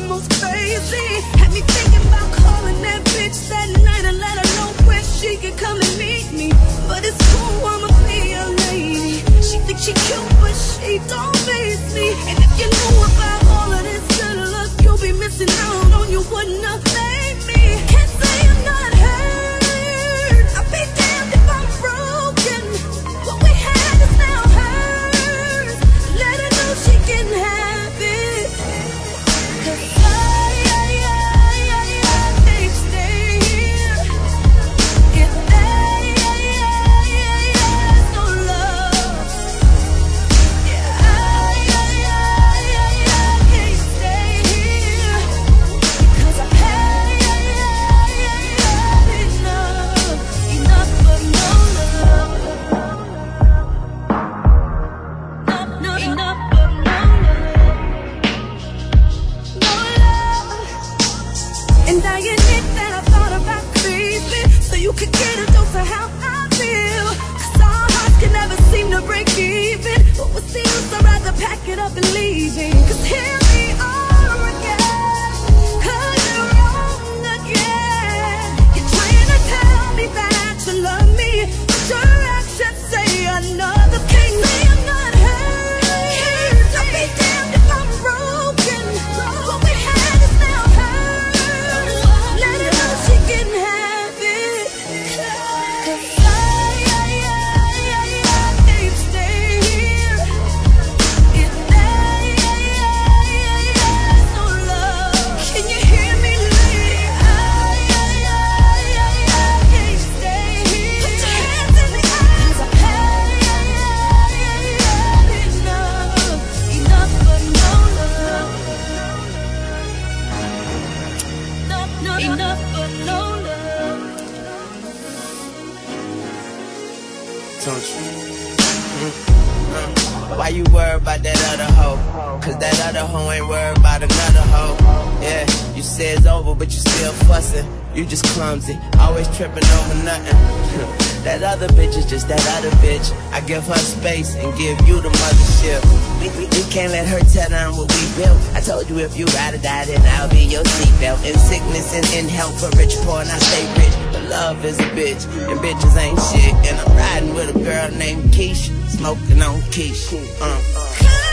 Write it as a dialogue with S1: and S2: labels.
S1: almost crazy. Had me thinking about calling that bitch that night and let her know where she could come and meet me. But it's cool, I'ma be a lady. She thinks she cute, but she don't face me. And if you knew about all of this good luck, you'll be missing out on you wouldn't have made me. Can't say I'm not hurt. I'll be damned if I'm broken. What we had is now hers. Let her know she can have it. 'Cause I can't stay here if there's no love. Yeah, I can't stay here because I've had enough of no love. Enough of no love. And I admit that I thought about creeping so you could get a dose of how I feel. 'Cause our hearts can never seem to break even. But what's the use? I'd rather pack it up and leave it. 'Cause here we are again. 'Cause you're wrong again. You're trying to tell me that you love me, but your actions say another thing. Say I'm not hurt. I'll be damned if I'm broken. What we had is now hers. Let her know she can have it. 'Cause I can't stay here if there's no love. Can you hear me, lady? I can't stay here. Put your hands in the air. 'Cause I've had enough of no love. Enough of no love.
S2: Don't you? Why you worried about that other hoe? 'Cause that other hoe ain't worried about another hoe. Yeah, you say it's over, but you still fussing. You just clumsy, always tripping over nothing. That other bitch is just that other bitch. I give her space and give you the mothership. We can't let her tear down what we built. I told you if you ride or die, then I'll be your seatbelt. In sickness and in health, for rich, poor, and I stay rich. But love is a bitch, and bitches ain't shit. And I'm riding with a girl named Keisha, smoking on Keisha.